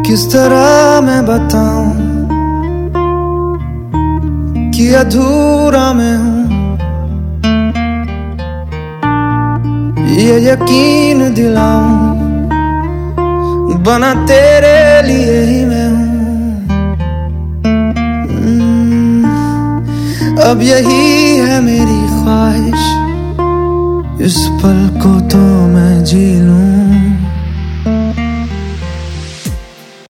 किस तरह मैं बताऊं कि अधूरा मैं हूं, ये यकीन दिलाऊं बना तेरे लिए ही मैं हूं। अब यही है मेरी ख्वाहिश, इस पल को तो मैं जी लूं।